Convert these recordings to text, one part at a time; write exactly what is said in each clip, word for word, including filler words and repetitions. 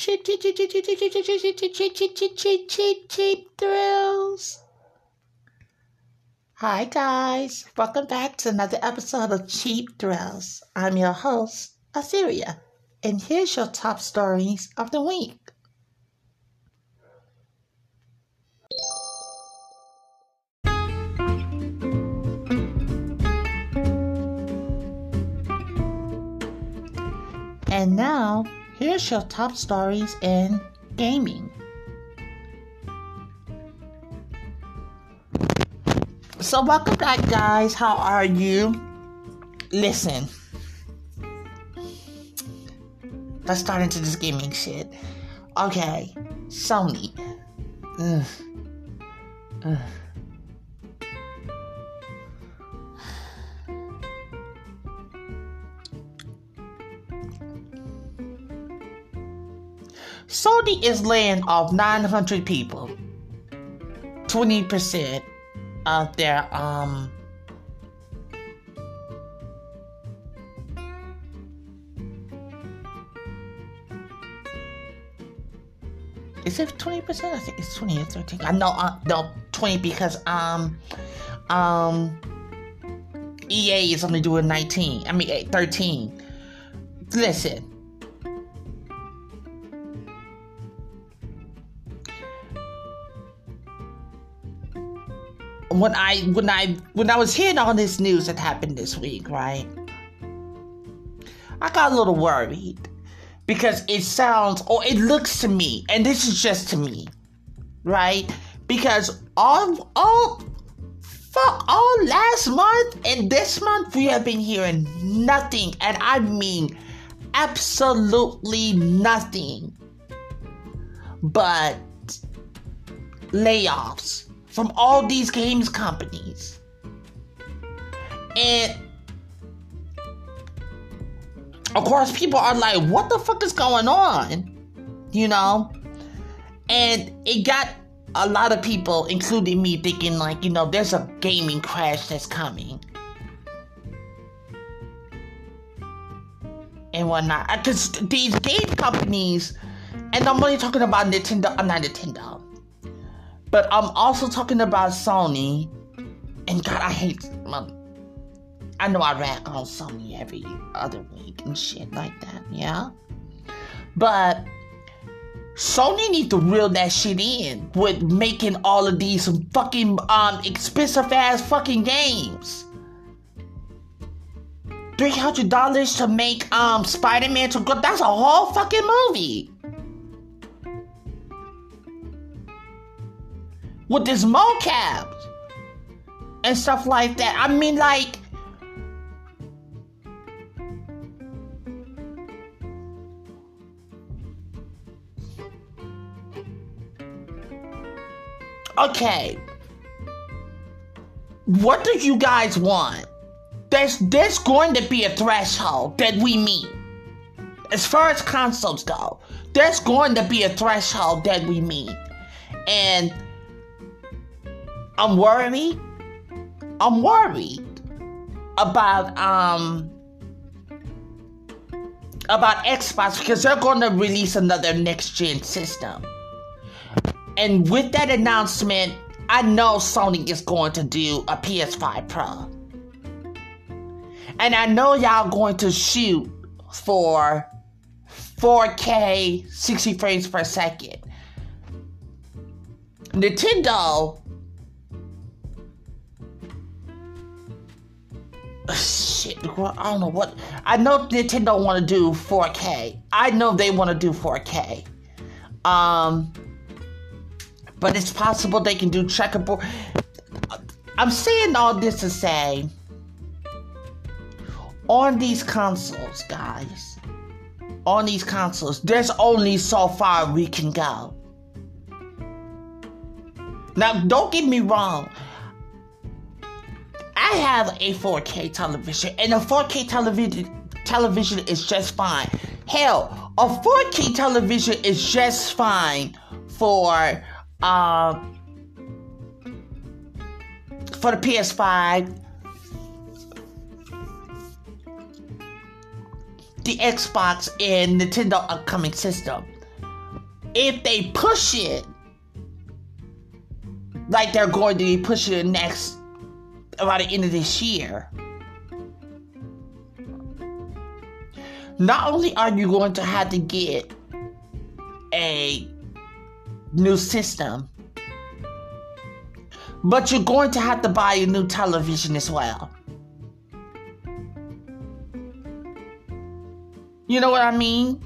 cheap, cheap, cheap, cheap, cheap, cheap, cheap, cheap, cheap, cheap, cheap, cheap, cheap, cheap, cheap thrills. Hi guys, welcome back to another episode of Cheap Thrills. I'm your host, Assyria, and here's your top stories of the week. And now, here's your top stories in gaming. So welcome back, guys. How are you? Listen. Let's start into this gaming shit. Okay. Sony. Ugh. Ugh. Sony is laying off nine hundred people. twenty percent of their, um... Is it twenty percent? I think it's twenty or thirteen. I know, uh, no, twenty because, um... Um... E A is only doing nineteen. I mean, thirteen. Listen. When I when I when I was hearing all this news that happened this week, right? I got a little worried because it sounds or it looks to me, and this is just to me, right? Because all all fuck all last month and this month we have been hearing nothing, and I mean absolutely nothing but layoffs from all these games companies. And of course people are like, what the fuck is going on? You know? And it got a lot of people, including me, thinking like, you know, there's a gaming crash that's coming. And whatnot. Because these game companies, and I'm only talking about Nintendo, uh, not Nintendo, but I'm also talking about Sony, and God, I hate, um, I know I rag on Sony every other week and shit like that, yeah? But Sony needs to reel that shit in with making all of these fucking, um, expensive ass fucking games. three hundred dollars to make, um, Spider-Man to go, that's a whole fucking movie. With this mocap and stuff like that. I mean, like, okay, what do you guys want? There's there's going to be a threshold that we meet. As far as consoles go, there's going to be a threshold that we meet, and I'm worried. I'm worried about um about Xbox because they're going to release another next gen system. And with that announcement, I know Sony is going to do a P S five Pro. And I know y'all going to shoot for four K sixty frames per second. Nintendo, shit, I don't know what. I know Nintendo want to do four K. I know they want to do four K. Um, but it's possible they can do checkerboard. I'm saying all this to say, on these consoles, guys, on these consoles, there's only so far we can go. Now, don't get me wrong. I have a four K television, and a four K television television is just fine. Hell, a four K television is just fine for uh, for the P S five, the Xbox, and Nintendo upcoming system. if they push it, like they're going to be pushing it next, around the end of this year, not only are you going to have to get a new system, but you're going to have to buy a new television as well. You know what I mean?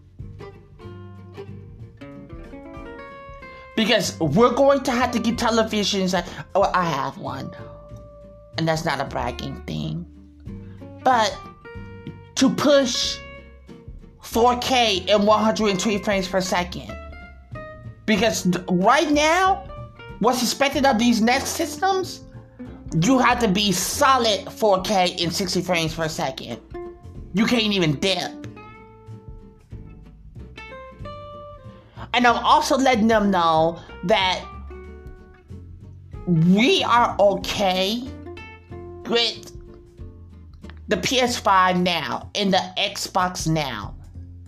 Because we're going to have to get televisions. That, well, I have one. And that's not a bragging thing. But to push four K and one hundred twenty frames per second. Because right now, what's expected of these next systems, you have to be solid four K and sixty frames per second. You can't even dip. And I'm also letting them know that we are okay with the P S five now and the Xbox now.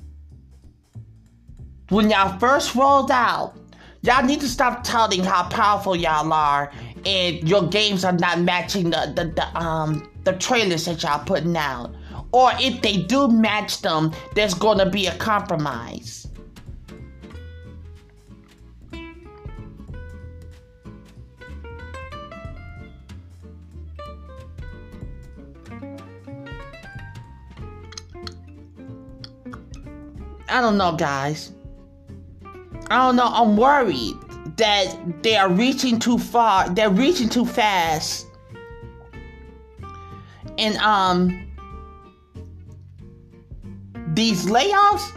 When y'all first rolled out, y'all need to stop touting how powerful y'all are and your games are not matching the, the, the, um, the trailers that y'all putting out. Or if they do match them, there's going to be a compromise. I don't know, guys. I don't know. I'm worried that they are reaching too far. They're reaching too fast. And, um, these layoffs,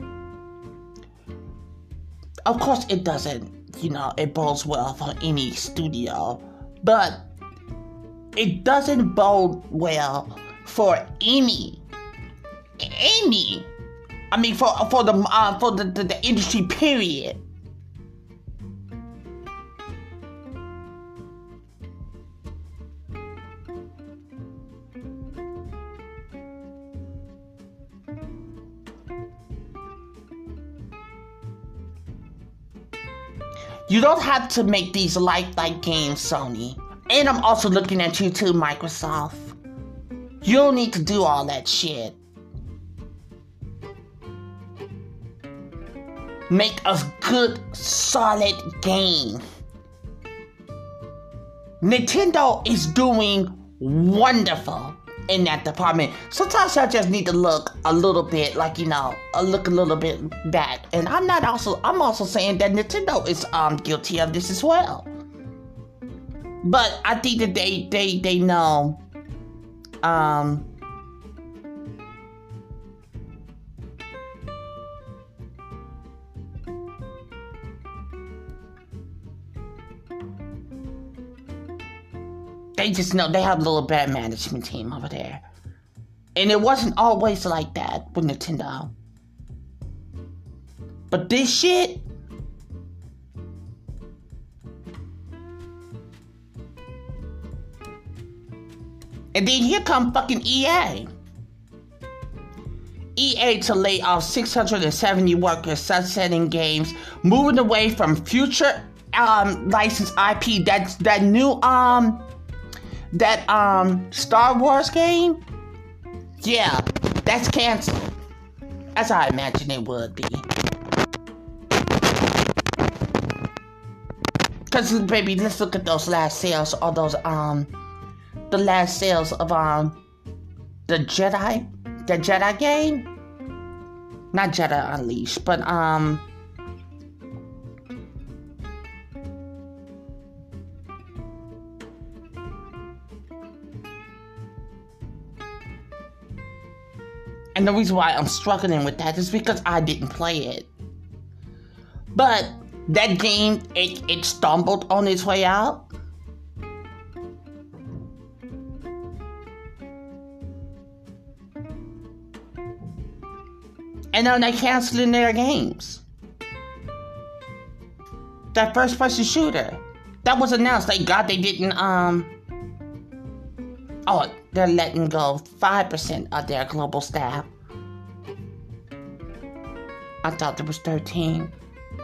of course, it doesn't, you know, it bodes well for any studio. But it doesn't bode well for any, any, I mean, for for the uh, for the, the, the industry, period. You don't have to make these lifelike games, Sony. And I'm also looking at you too, Microsoft. You don't need to do all that shit. Make a good, solid game. Nintendo is doing wonderful in that department. Sometimes I just need to look a little bit, like, you know, uh, look a little bit back. And I'm not also, I'm also saying that Nintendo is um guilty of this as well. But I think that they, they, they know, um, they just know they have a little bad management team over there. And it wasn't always like that with Nintendo. But this shit, and then here come fucking E A. E A to lay off six hundred seventy workers, sunsetting games, moving away from future um licensed I P. That's that new um that um Star Wars game. Yeah, that's canceled. That's how I imagine it would be. Cause baby, let's look at those last sales, all those um the last sales of um the Jedi, the Jedi game. Not Jedi Unleashed, but um and the reason why I'm struggling with that is because I didn't play it. But that game, it, it stumbled on its way out. And now they're canceling their games. That first person shooter. That was announced. Thank God they didn't, um... Oh, they're letting go five percent of their global staff. I thought there was thirteen.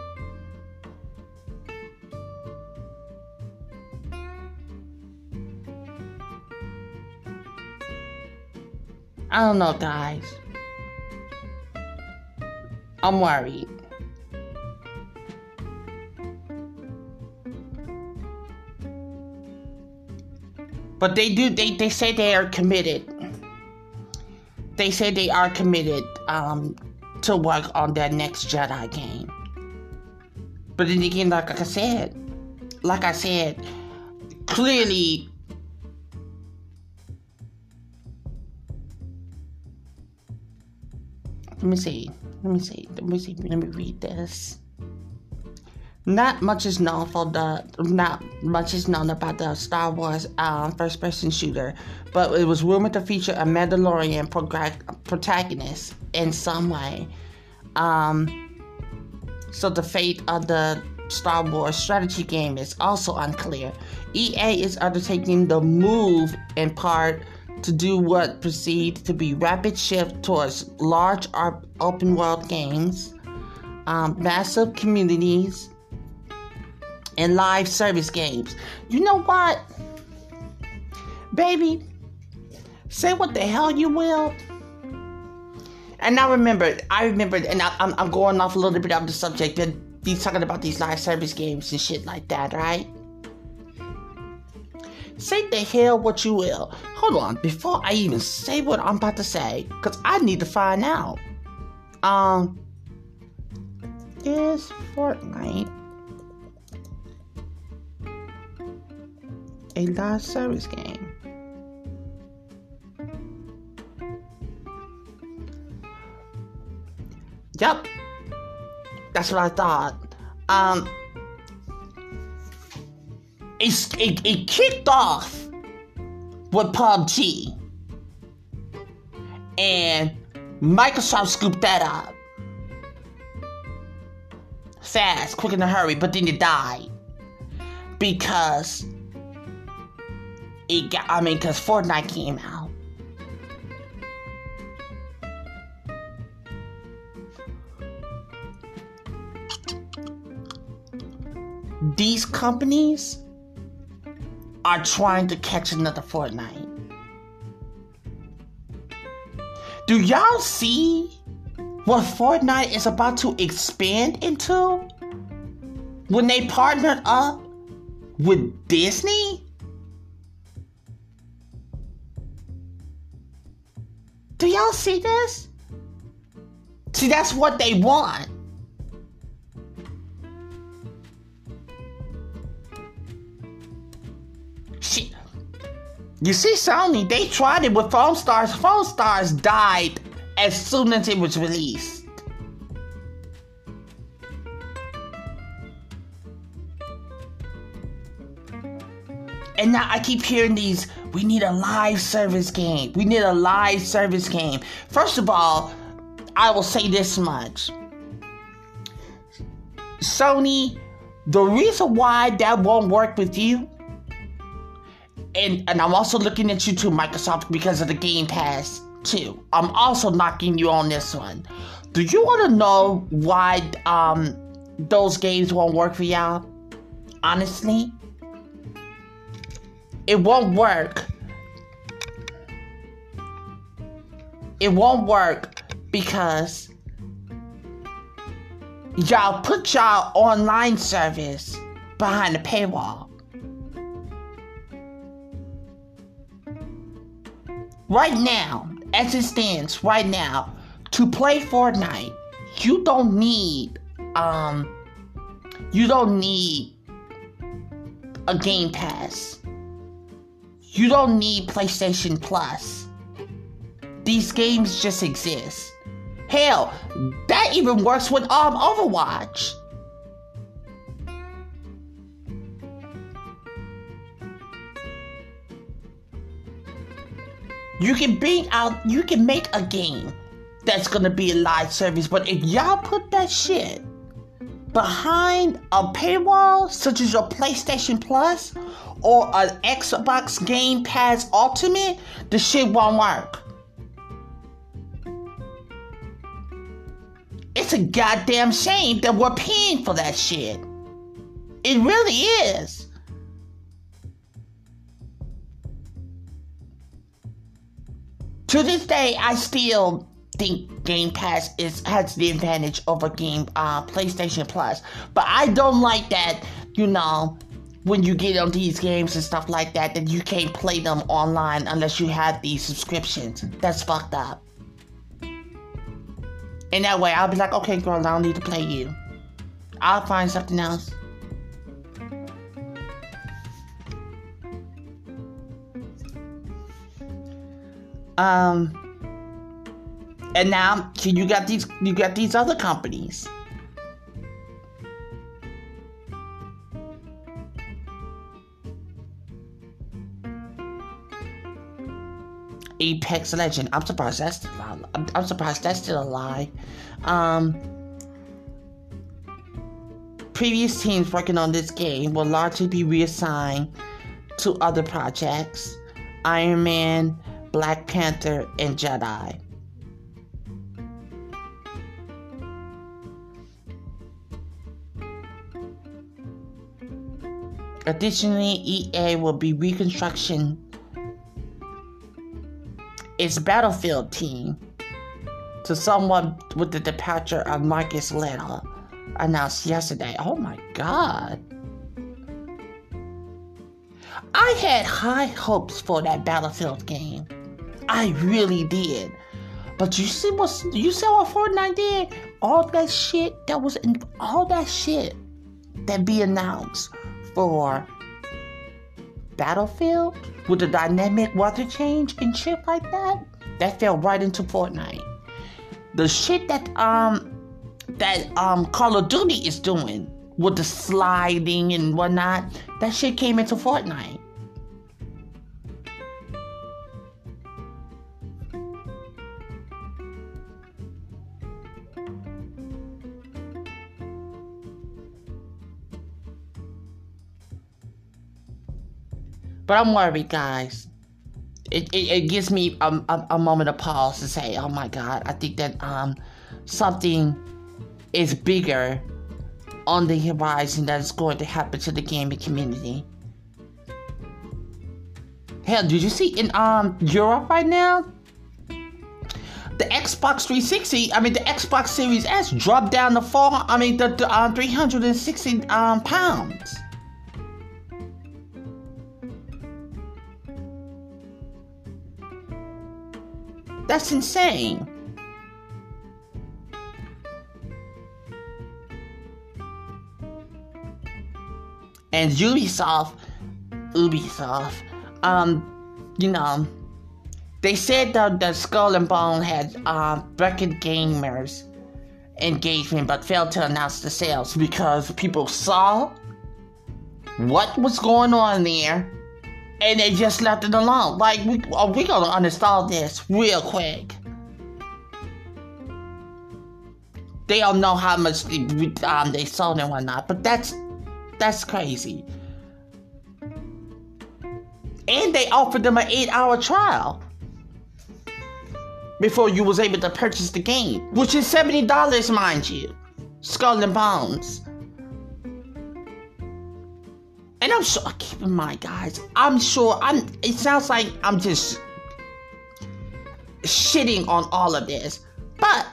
I don't know, guys. I'm worried. But they do, they, they say they are committed. They say they are committed um, to work on their next Jedi game. But then again, like I said, like I said, clearly, let me see, let me see, let me see, let me read this. Not much is known for the, not much is known about the Star Wars uh, first-person shooter, but it was rumored to feature a Mandalorian prog- protagonist in some way. Um, so the fate of the Star Wars strategy game is also unclear. E A is undertaking the move in part to do what perceived to be rapid shift towards large open-world games, um, massive communities, and live service games. You know what? Baby, say what the hell you will. And I remember, I remember, and I, I'm, I'm going off a little bit of the subject, but he's talking about these live service games and shit like that, right? Say the hell what you will. Hold on, before I even say what I'm about to say, because I need to find out. Um, is Fortnite a live service game? Yep, that's what I thought. Um, it's, it, it kicked off with P U B G, and Microsoft scooped that up fast, quick in a hurry, but then it died because it got, I mean, because Fortnite came out. These companies are trying to catch another Fortnite. Do y'all see what Fortnite is about to expand into when they partnered up with Disney? Do y'all see this? See, that's what they want. Shit. You see, Sony, they tried it with Foam Stars. Foam Stars died as soon as it was released. And now I keep hearing these, we need a live service game. We need a live service game. First of all, I will say this much. Sony, the reason why that won't work with you, and, and I'm also looking at you too, Microsoft, because of the Game Pass too. I'm also knocking you on this one. Do you want to know why um, those games won't work for y'all? Honestly? It won't work. It won't work because y'all put y'all online service behind the paywall. Right now, as it stands right now, to play Fortnite, you don't need um you don't need a Game Pass. You don't need PlayStation Plus. These games just exist. Hell, that even works with um, Overwatch. You can bring out, you can make a game that's gonna be a live service, but if y'all put that shit behind a paywall, such as your PlayStation Plus or an Xbox Game Pass Ultimate, the shit won't work. It's a goddamn shame that we're paying for that shit. It really is. to this day, I still think Game Pass is has the advantage over Game uh, PlayStation Plus. But I don't like that, you know, when you get on these games and stuff like that, that you can't play them online unless you have these subscriptions. That's fucked up. And that way, I'll be like, okay, girl, I don't need to play you. I'll find something else. Um, and now, so you got these, you got these other companies. Apex Legend. I'm surprised that's still alive. I'm, I'm surprised that's still alive. Um, previous teams working on this game will largely be reassigned to other projects: Iron Man, Black Panther, and Jedi. Additionally, E A will be reconstruction its Battlefield team to someone with the departure of Marcus Little announced yesterday. Oh my god. I had high hopes for that Battlefield game. I really did. But you see what you see what Fortnite did? All that shit that was in all that shit that be announced for Battlefield with the dynamic weather change and shit like that, that fell right into Fortnite. The shit that um that um Call of Duty is doing with the sliding and whatnot, that shit came into Fortnite. But I'm worried, guys. It, it, it gives me a, a, a moment of pause to say, oh my god, I think that um something is bigger on the horizon that is going to happen to the gaming community. Hell, did you see in um Europe right now? The Xbox three sixty, I mean the Xbox Series S dropped down to four. I mean the, the um, three hundred sixty um pounds. That's insane. And Ubisoft, Ubisoft, um, you know, they said that the Skull and Bone had uh, record gamers engagement, but failed to announce the sales because people saw what was going on there. And they just left it alone. Like, we, oh, we gonna uninstall this real quick. They don't know how much they, um, they sold and whatnot, but that's that's crazy. And they offered them an eight-hour trial before you was able to purchase the game, which is seventy dollars, mind you. Skull and Bones. And I'm sure, keep in mind, guys, I'm sure, I'm, it sounds like I'm just shitting on all of this, but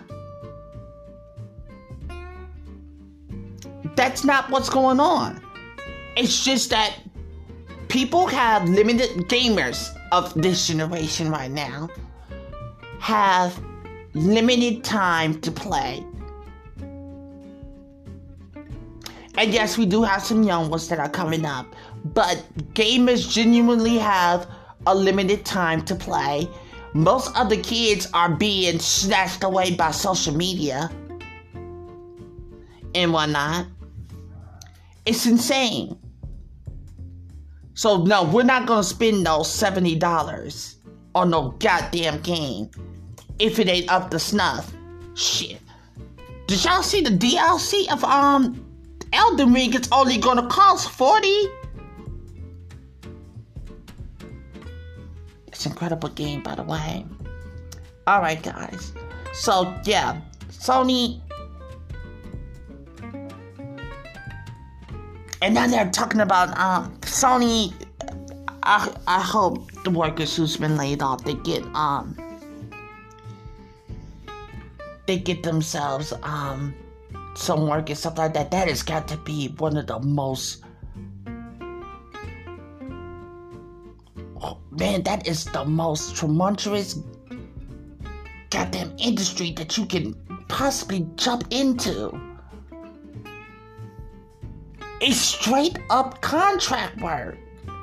that's not what's going on. It's just that people have limited, gamers of this generation right now have limited time to play. And yes, we do have some young ones that are coming up, but gamers genuinely have a limited time to play. Most of the kids are being snatched away by social media and whatnot. It's insane. So no, we're not gonna spend those seventy dollars on no goddamn game if it ain't up to snuff. Shit. Did y'all see the D L C of um Elden Ring? It's only gonna cost forty. It's an incredible game, by the way. Alright, guys. So, yeah. Sony. And now they're talking about um, Sony. I, I hope the workers who's been laid off, they get um they get themselves um some work and stuff like that. That has got to be one of the most, oh, man, that is the most tumultuous goddamn industry that you can possibly jump into. It's straight up contract work.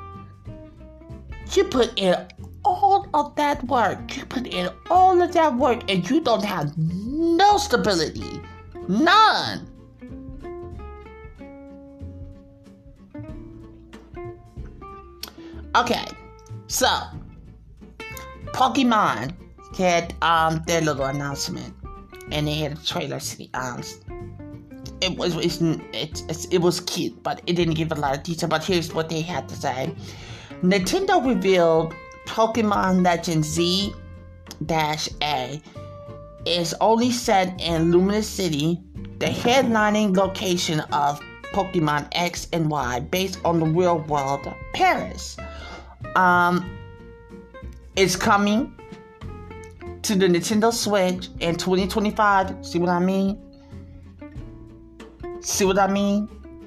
You put in all of that work, you put in all of that work, and you don't have no stability. None. Okay, so Pokemon had um their little announcement, and they had a trailer. Um, it was it's, it's, it was cute, but it didn't give a lot of detail. But here's what they had to say: Nintendo revealed Pokemon Legends Z A is only set in Luminous City, the headlining location of Pokemon X and Y, based on the real world of Paris. Um, it's coming to the Nintendo Switch in twenty twenty-five. See what I mean? See what I mean?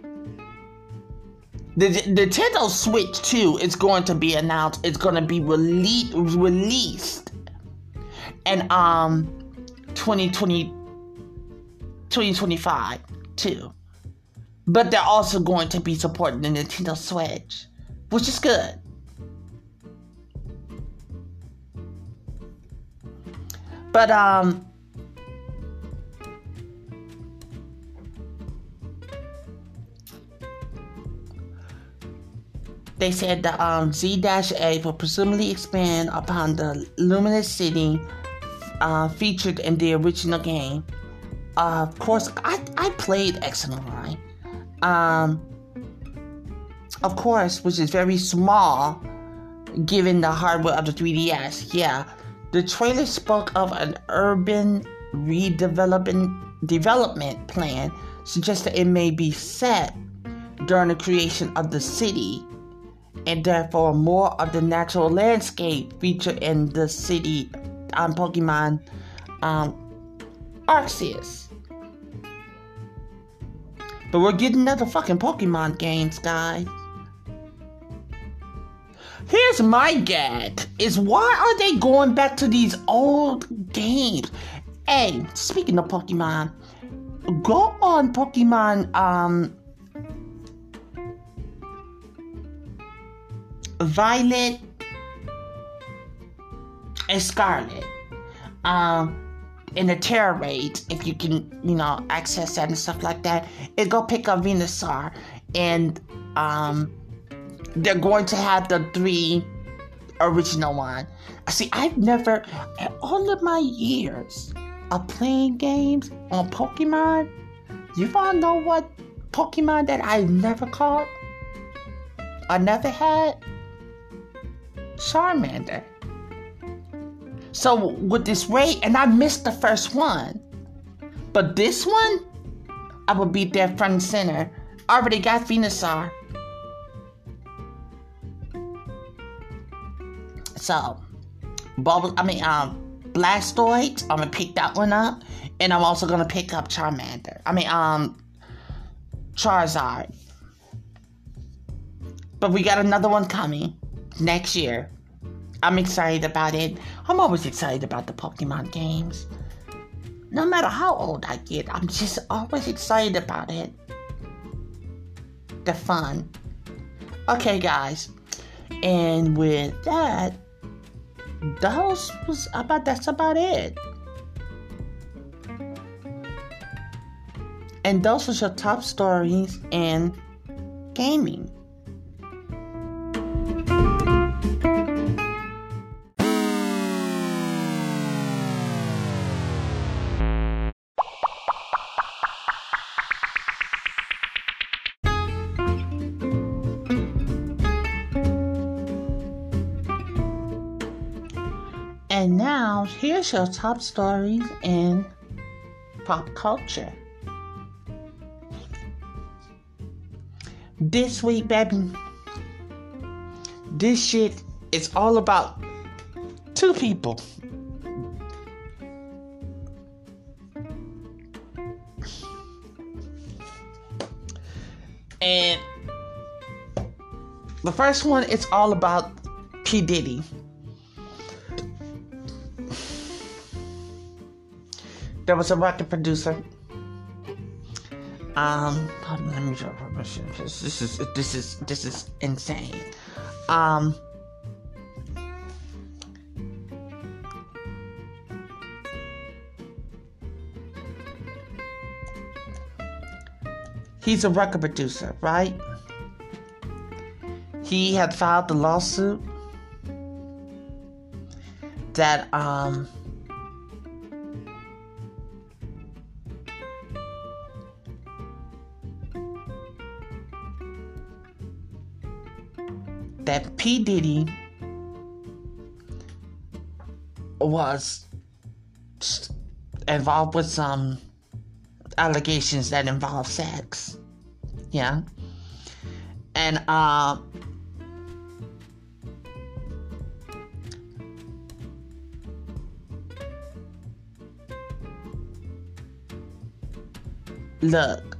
The, the Nintendo Switch two is going to be announced. It's going to be rele- released and um twenty twenty, twenty twenty-five too. But they're also going to be supporting the Nintendo Switch, which is good. But um they said the um, Z A will presumably expand upon the Luminous City uh, featured in the original game. Uh, of course, I, I played X and Y. Um, of course, which is very small given the hardware of the three D S. Yeah, the trailer spoke of an urban redevelopment development plan, suggesting it may be set during the creation of the city, and therefore more of the natural landscape featured in the city on Pokemon um, Arceus. But we're getting another fucking Pokemon games, guys. Here's my gag, is why are they going back to these old games? Hey, speaking of Pokemon, go on Pokemon, um, Violet and Scarlet, um, in the Terra raids, if you can, you know, access that and stuff like that, and go pick up Venusaur, and um, they're going to have the three original one. See, I've never, in all of my years of playing games on Pokemon, you wanna know what Pokemon that I've never caught? I never had? Charmander. So with this raid, and I missed the first one, but this one, I will be there front and center. I already got Venusaur. So, Bubble, I mean, um, Blastoise, I'm gonna pick that one up, and I'm also gonna pick up Charmander. I mean, um, Charizard. But we got another one coming next year. I'm excited about it. I'm always excited about the Pokemon games. No matter how old I get, I'm just always excited about it. The fun. Okay, guys. And with that, those was about that's about it. And those was your top stories in gaming. And now, here's your top stories in pop culture. This week, baby, this shit is all about two people. And the first one, it's all about P. Diddy. There was a record producer. Um, let me try permission. This is this is this is insane. Um, he's a record producer, right? He had filed the lawsuit that um. that P. Diddy was involved with some allegations that involve sex. Yeah. And, uh, look,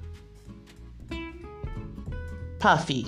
Puffy.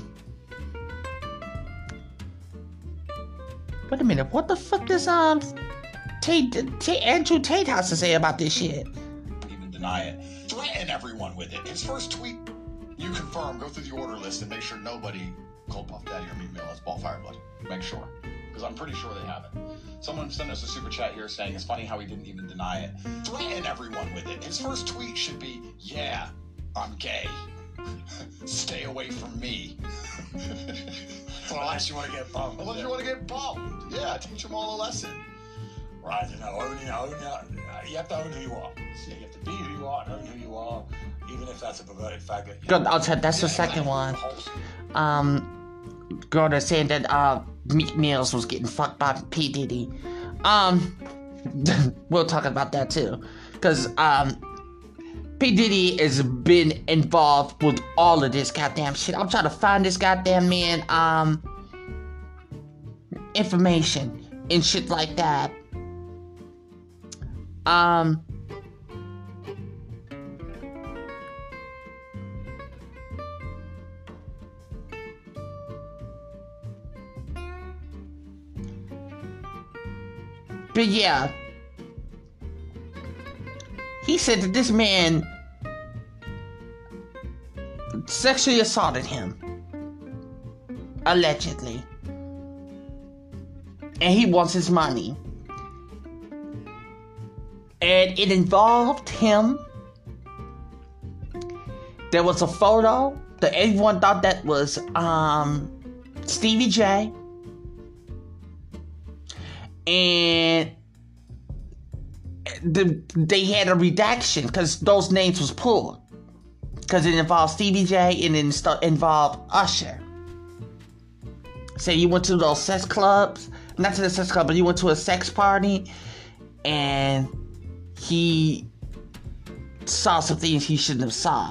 Wait a minute, what the fuck does um Tate, Tate, Andrew Tate has to say about this shit? Even deny it. Threaten everyone with it. His first tweet, you confirm, go through the order list and make sure nobody called Puff Daddy or Meek Mill as Ball Fireblood. Make sure. Because I'm pretty sure they haven't. Someone sent us a super chat here saying it's funny how he didn't even deny it. Threaten everyone with it. His first tweet should be, yeah, I'm gay. Stay away from me. Unless you want to get bummed. Unless you want to get bummed. Yeah, teach them all a lesson. Right, you know, own, own, uh, you have to own who you are. So you have to be who you are and own who you are, even if that's a perverted faggot. Good, I'll tell that's the second one. Um, Gordon saying that uh, Meek Mills was getting fucked by P. Diddy. Um, we'll talk about that too. Because, um, P. Diddy has been involved with all of this goddamn shit. I'm trying to find this goddamn man, um, information and shit like that. Um, but yeah. He said that this man sexually assaulted him. Allegedly. And he wants his money. And it involved him. There was a photo that everyone thought that was um, Stevie J. And The, they had a redaction because those names was pulled because it involved Stevie J and it st- involved Usher. Say you went to those sex clubs, not to the sex club, but you went to a sex party and he saw some things he shouldn't have saw.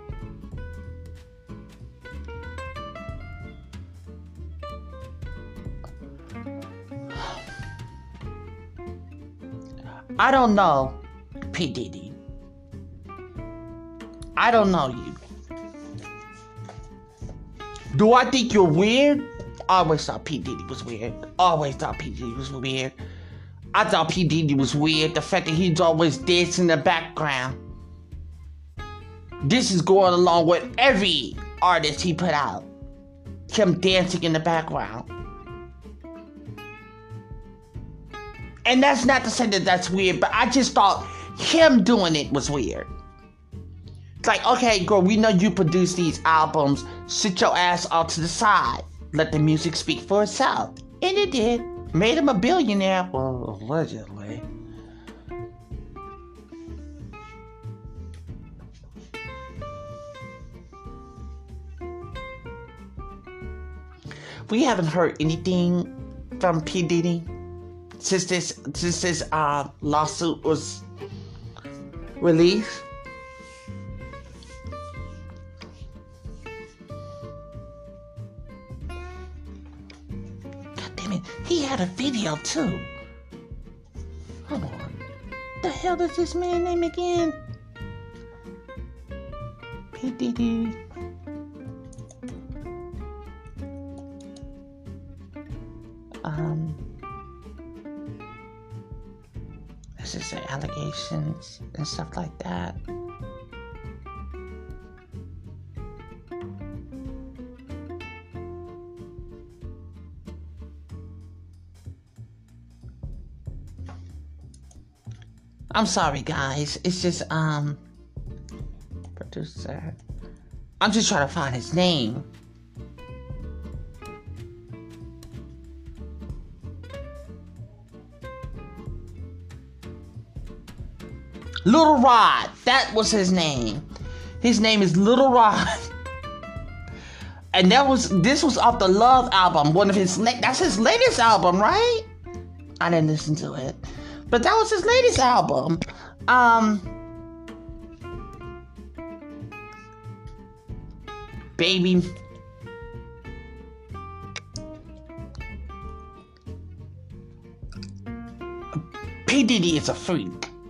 I don't know, P. Diddy. I don't know you. Do I think you're weird? I always thought P. Diddy was weird. Always thought P. Diddy was weird. I thought P. Diddy was weird. The fact that he's always dancing in the background. This is going along with every artist he put out. Him dancing in the background. And that's not to say that that's weird, but I just thought him doing it was weird. It's like, okay, girl, we know you produce these albums. Sit your ass off to the side. Let the music speak for itself. And it did. Made him a billionaire. Well, allegedly. We haven't heard anything from P. Diddy since this since this uh, lawsuit was released. God damn it, he had a video too. Hold on. The hell is this man's name again? P. Diddy. Um, this is the allegations and stuff like that. I'm sorry, guys. It's just, um, producer. I'm just trying to find his name. Little Rod. That was his name. His name is Little Rod. And that was, this was off the Love album. One of his, that's his latest album, right? I didn't listen to it. But that was his latest album. Um, baby. P. Diddy is a freak.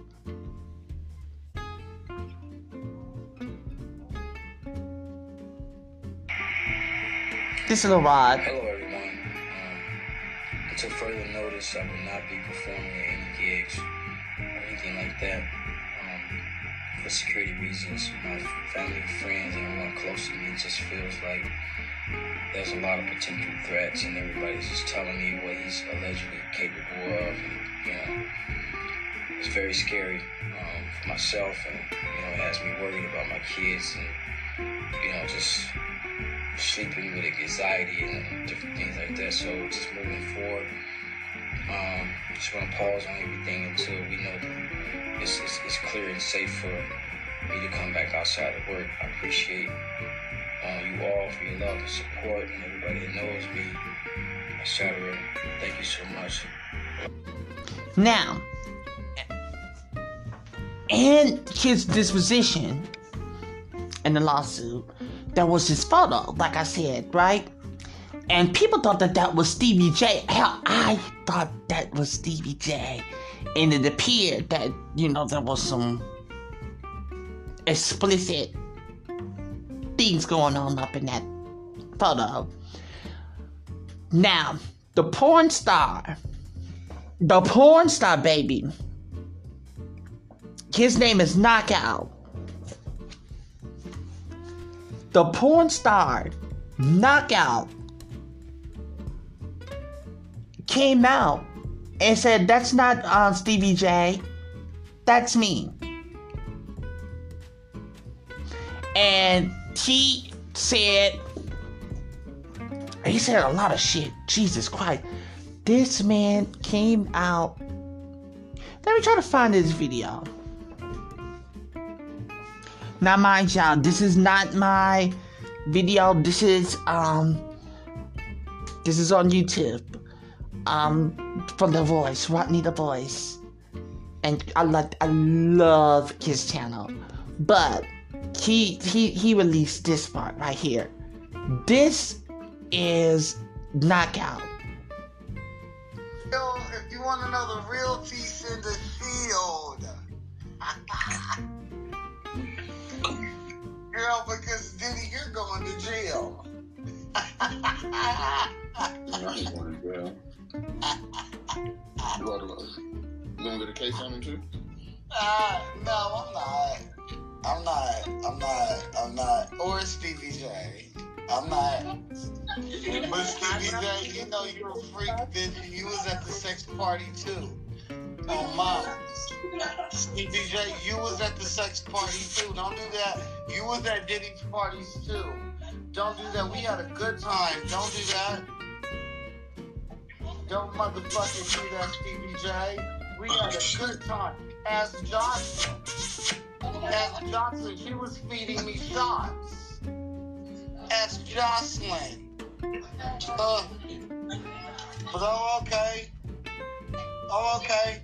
This little Rod. Hello, everyone. Um, until further notice, I will not be performing at any gigs or anything like that. Um, for security reasons, my family, friends, and everyone close to me just feels like there's a lot of potential threats, and everybody's just telling me what he's allegedly capable of. And, you know, it's very scary um, for myself, and you know, it has me worried about my kids, and you know, just sleeping with anxiety and different things like that. So just moving forward, um, just want to pause on everything until we know that it's, it's, it's clear and safe for me to come back outside of work. I appreciate uh, you all for your love and support, and everybody that knows me, et cetera. Thank you so much. Now, in his disposition in the lawsuit, there was his photo, like I said, right? And people thought that that was Stevie J. Hell, I thought that was Stevie J. And it appeared that, you know, there was some explicit things going on up in that photo. Now, the porn star, the porn star, baby, his name is Knockout. The porn star, Knockout, came out and said, that's not uh, Stevie J, that's me. And he said, he said a lot of shit, Jesus Christ. This man came out, let me try to find this video. Now, mind y'all, this is not my video. This is um, this is on YouTube. Um, from The Voice, Rodney The Voice, and I like, I love his channel. But he he he released this part right here. This is Knockout. Yo, if you want to know the real piece in the field. Girl, because Diddy, you're going to jail. I ain't going to jail. You going to get a case on him too? Uh, no, I'm not. I'm not. I'm not. I'm not. Or Stevie J. I'm not. But Stevie J, you know you're a freak, bitch. You was at the sex party too. Oh my. Stevie J, you was at the sex party too. Don't do that. You was at Diddy's parties too. Don't do that. We had a good time. Don't do that. Don't motherfucking do that, Stevie J. We had a good time. Ask Johnson. Ask Johnson. She was feeding me shots. Ask Jocelyn. Uh, but oh, okay. Oh, okay.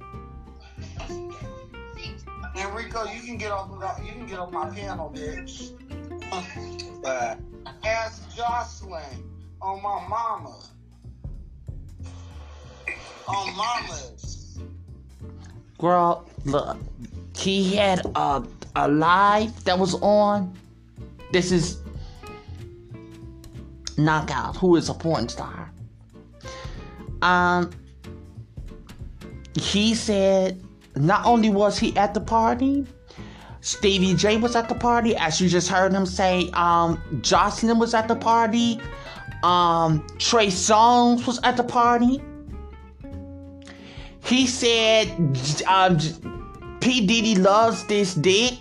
Enrico, you can get off of you can get off my panel, bitch. Uh, ask Jocelyn on my mama. On mamas. Girl, look, he had a a live that was on. This is Knockout, who is a porn star. Um, he said not only was he at the party, Stevie J was at the party, as you just heard him say. Um, Jocelyn was at the party. Um, Trey Songz was at the party. He said um, P. Diddy loves this dick.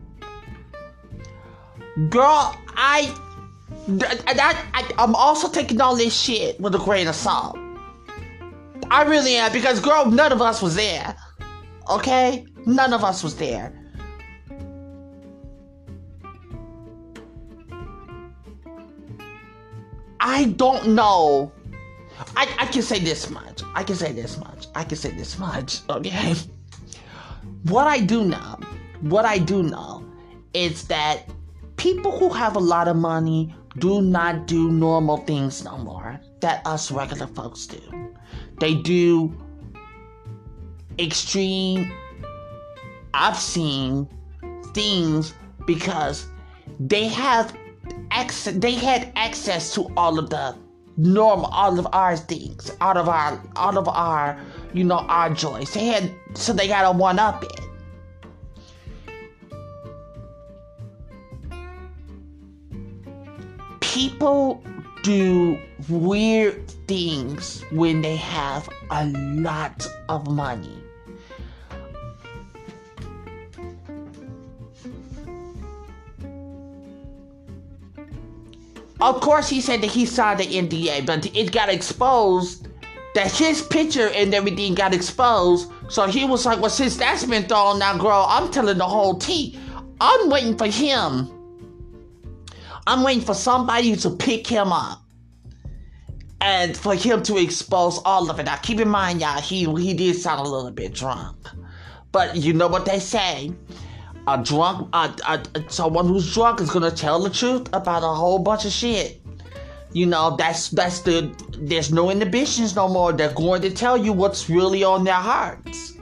Girl, I, I, I, I'm also taking all this shit with a grain of salt. I really am, because girl, none of us was there. Okay? None of us was there. I don't know. I, I can say this much. I can say this much. I can say this much. Okay? What I do know, what I do know is that people who have a lot of money do not do normal things no more that us regular folks do. They do extreme, obscene things because they have access. They had access to all of the normal, all of our things, all of our, all of our, you know, our joys. They had, so they gotta one up it. People do weird things when they have a lot of money. Of course, he said that he signed the N D A, but it got exposed that his picture and everything got exposed. So he was like, well, since that's been thrown out, girl, I'm telling the whole tea. I'm waiting for him. I'm waiting for somebody to pick him up and for him to expose all of it. Now, keep in mind, y'all, he, he did sound a little bit drunk. But you know what they say. A drunk, uh, uh, someone who's drunk is gonna tell the truth about a whole bunch of shit. You know, that's that's the, there's no inhibitions no more. They're going to tell you what's really on their hearts.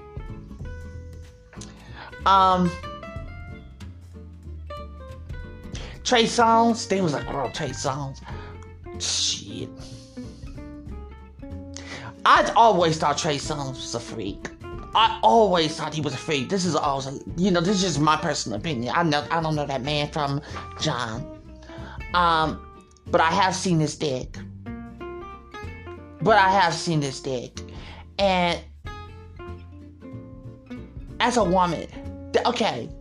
Um, Trey Songz, they was like, oh, Trey Songz, shit. I'd always thought Trey Songz was a freak. I always thought he was a freak. This is always, you know, this is just my personal opinion. I know, I don't know that man from John. Um, but I have seen his dick. But I have seen his dick. And as a woman, okay.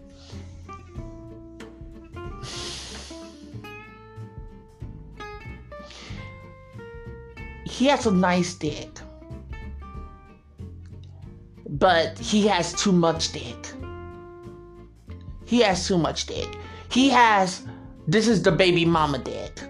He has a nice dick. But he has too much dick. He has too much dick. He has, this is the baby mama dick.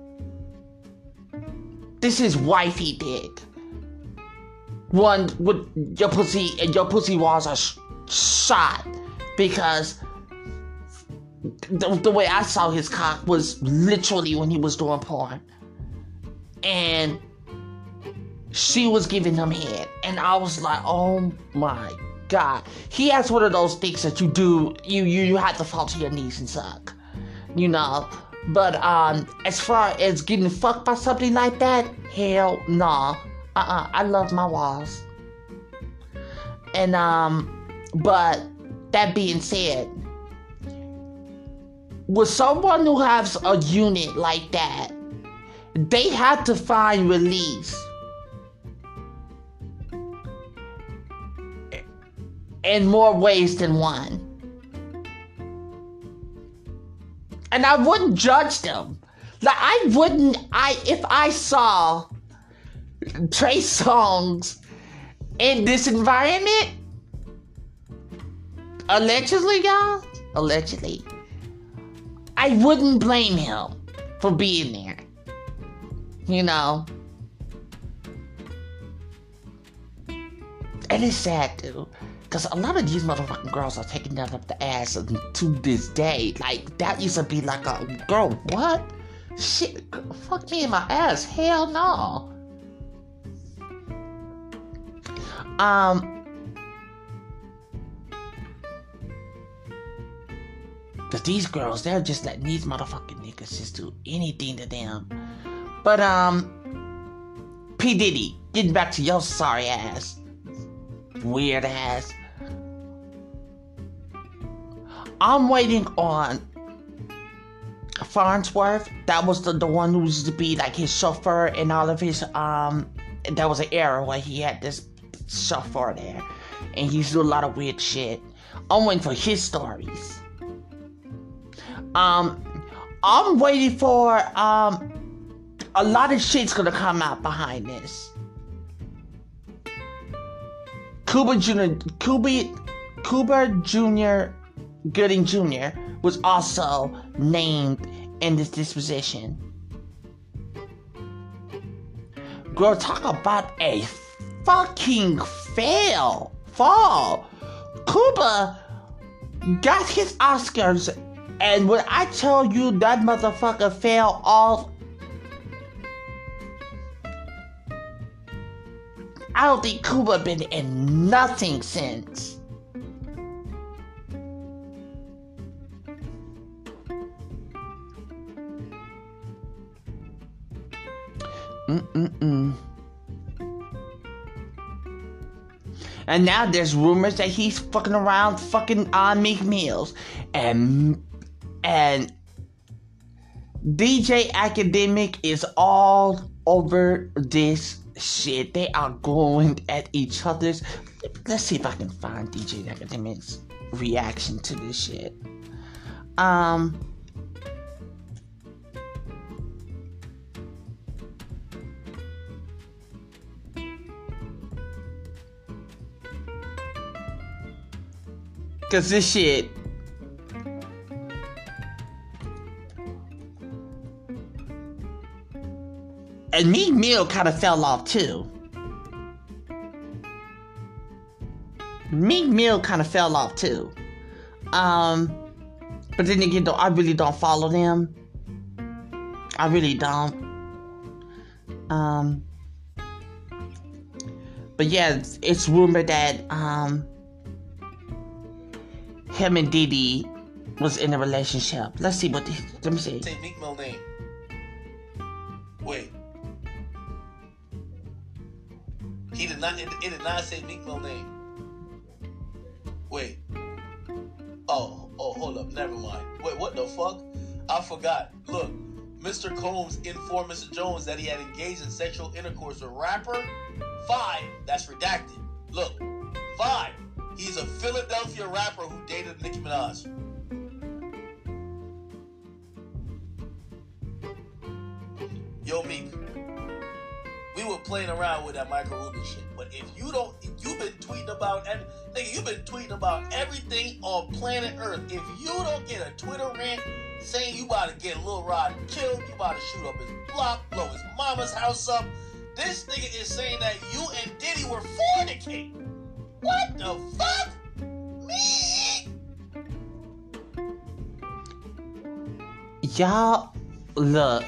This is wifey dick. One with your pussy and your pussy walls are sh- shot because the, the way I saw his cock was literally when he was doing porn. And she was giving him head, and I was like, "Oh my God!" He has one of those things that you do, you you you have to fall to your knees and suck, you know. But um, as far as getting fucked by something like that, hell no, nah. uh-uh. I love my walls. And um, but that being said, with someone who has a unit like that, they have to find release. In more ways than one. And I wouldn't judge them. Like, I wouldn't, I, if I saw Trey Songz in this environment, allegedly, y'all, allegedly, I wouldn't blame him for being there. You know? And it's sad, dude. Because a lot of these motherfucking girls are taking that up the ass to this day. Like, that used to be like a, girl, what? Shit, fuck me in my ass. Hell no. Um, but these girls, they're just letting these motherfucking niggas just do anything to them. But, um, P. Diddy, getting back to your sorry ass. Weird ass. I'm waiting on Farnsworth. That was the, the one who used to be like his chauffeur and all of his, um, that was an era where he had this chauffeur there. And he used to do a lot of weird shit. I'm waiting for his stories. Um, I'm waiting for, um, a lot of shit's gonna come out behind this. Cuba Junior Cuba, Cuba Junior Gooding Junior was also named in this disposition. Girl, talk about a fucking fail. Fall. Cuba got his Oscars, and when I tell you that motherfucker fell off, I don't think Cuba been in nothing since. Mm-mm-mm. And now there's rumors that he's fucking around fucking on Meek Mills. And, and D J Academic is all over this shit. They are going at each other's. Let's see if I can find D J Academic's reaction to this shit. Um... Cause this shit, and Meek Mill kind of fell off too. Meek Mill kind of fell off too. Um, but then again, though, I really don't follow them. I really don't. Um, but yeah, it's, it's rumored that um. him and Diddy was in a relationship. Let's see what. The, let me see. Say Meek Mill name. Wait. He did not. It, it did not say Meek Mill name. Wait. Oh. Oh. Hold up. Never mind. Wait. What the fuck? I forgot. Look. Mister Combs informed Mister Jones that he had engaged in sexual intercourse with rapper Five. That's redacted. Look. Five. He's a Philadelphia rapper who dated Nicki Minaj. Yo, Meek, we were playing around with that Michael Rubin shit, but if you don't, if you've been tweeting about, every, nigga, you've been tweeting about everything on planet Earth. If you don't get a Twitter rant saying you about to get Lil Rod killed, you about to shoot up his block, blow his mama's house up, this nigga is saying that you and Diddy were fornicating. What the fuck? Me? Y'all, look.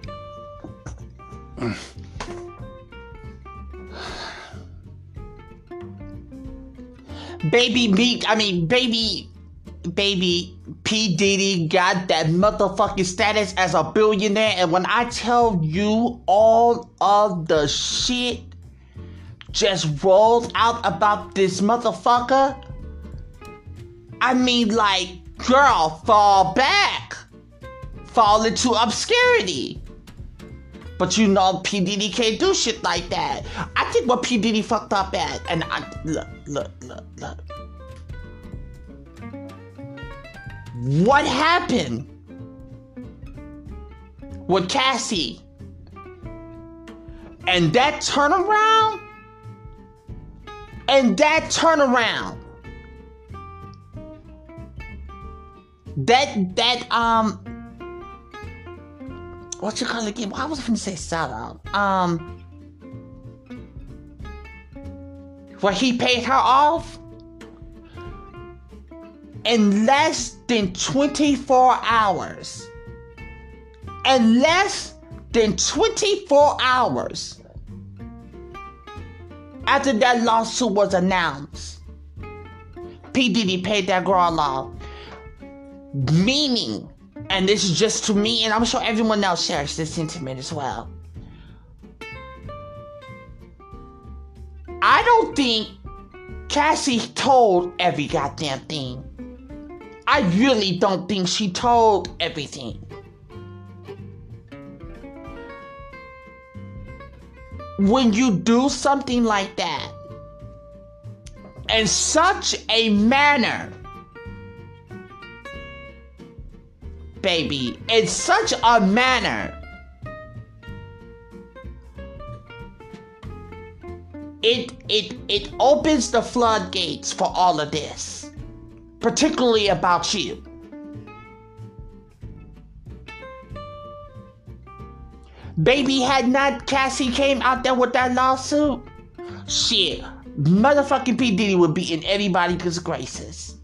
Baby Meek, I mean, baby, baby P. Diddy got that motherfucking status as a billionaire, and when I tell you all of the shit just rolls out about this motherfucker, I mean, like, girl, fall back. Fall into obscurity. But you know P. Diddy can't do shit like that. I think what P. Diddy fucked up at, and I, look, look, look, look. What happened with Cassie? And that turnaround? And that turnaround, that, that, um, what you call it again? Why was I going to say shout out? Um, where he paid her off in less than twenty-four hours. In less than twenty-four hours. After that lawsuit was announced, P. Diddy paid that girl off. Meaning, and this is just to me, and I'm sure everyone else shares this sentiment as well. I don't think Cassie told every goddamn thing. I really don't think she told everything. When you do something like that, in such a manner, baby, in such a manner, it it it opens the floodgates for all of this, particularly about you. Baby, had not Cassie came out there with that lawsuit, shit, motherfucking P. Diddy would be in everybody's graces.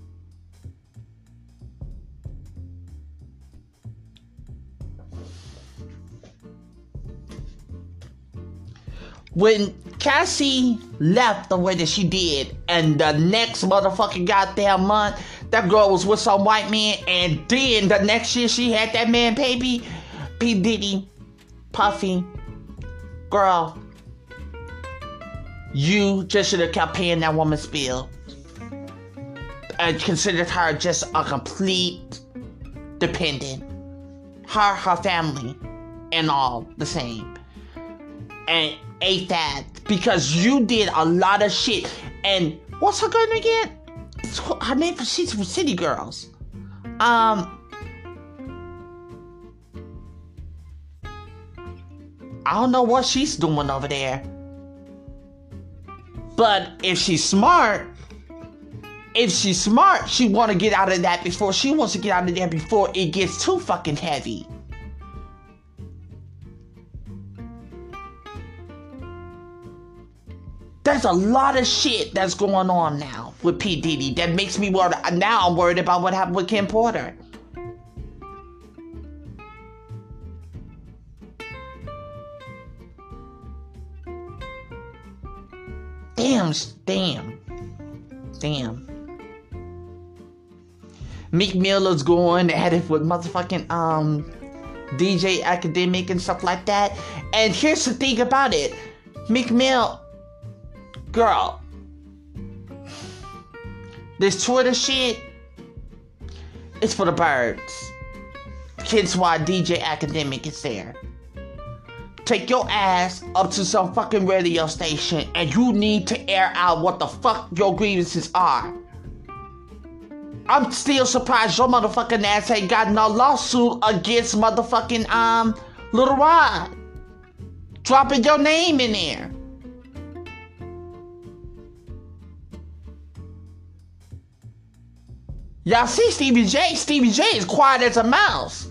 When Cassie left the way that she did, and the next motherfucking goddamn month, that girl was with some white man, and then the next year she had that man baby, P. Diddy, Puffy, girl, you just should have kept paying that woman's bill and considered her just a complete dependent. Her, her family, and all the same. And ate that because you did a lot of shit. And what's her name again? Her name, she's from City Girls. Um, I don't know what she's doing over there. But if she's smart, if she's smart, she want to get out of that before she wants to get out of there before it gets too fucking heavy. There's a lot of shit that's going on now with P. Diddy that makes me worried. Now I'm worried about what happened with Kim Porter. Damn, damn, damn. Meek Miller's going at it with motherfucking um D J Academic and stuff like that. And here's the thing about it, Meek Mill, girl, this Twitter shit, it's for the birds. Hence why D J Academic is there. Take your ass up to some fucking radio station and you need to air out what the fuck your grievances are. I'm still surprised your motherfucking ass ain't got no lawsuit against motherfucking um Lil Rod. Dropping your name in there. Y'all see Stevie J? Stevie J is quiet as a mouse.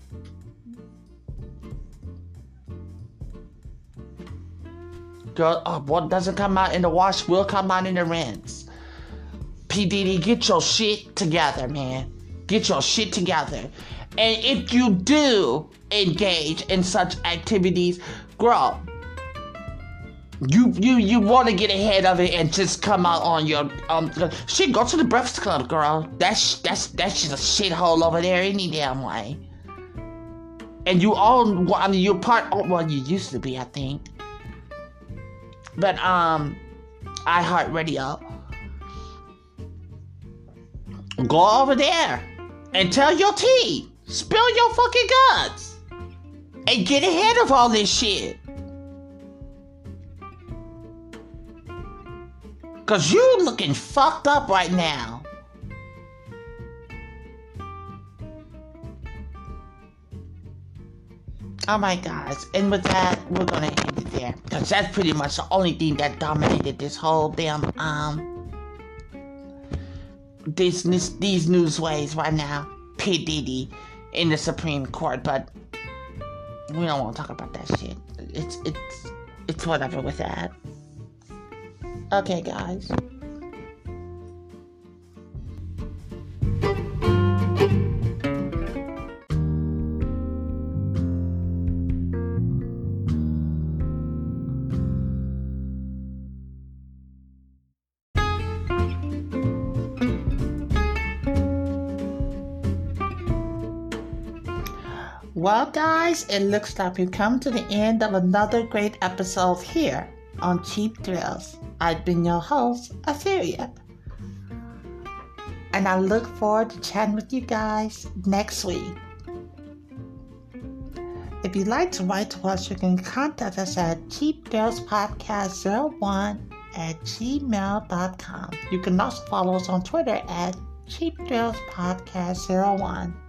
Girl, uh, what doesn't come out in the wash will come out in the rinse. P. Diddy, get your shit together, man. Get your shit together. And if you do engage in such activities, girl, you you you want to get ahead of it and just come out on your um. Shit, go to the Breakfast Club, girl. That's that's that's just a shithole over there any damn way. And you own, well, I mean, you're part. Oh, well, you used to be, I think. But um, iHeartRadio. Go over there and tell your tea. Spill your fucking guts. And get ahead of all this shit. Cause you looking fucked up right now. Alright guys, and with that, we're gonna end it there. Cause that's pretty much the only thing that dominated this whole damn, um, this, this these newsways right now. P. Diddy in the Supreme Court, but we don't want to talk about that shit. It's, it's, it's whatever with that. Okay, guys. Well, guys, it looks like we've come to the end of another great episode here on Cheap Thrills. I've been your host, Assyria. And I look forward to chatting with you guys next week. If you'd like to write to us, you can contact us at cheap thrills podcast zero one at gmail dot com. You can also follow us on Twitter at cheap thrills podcast zero one.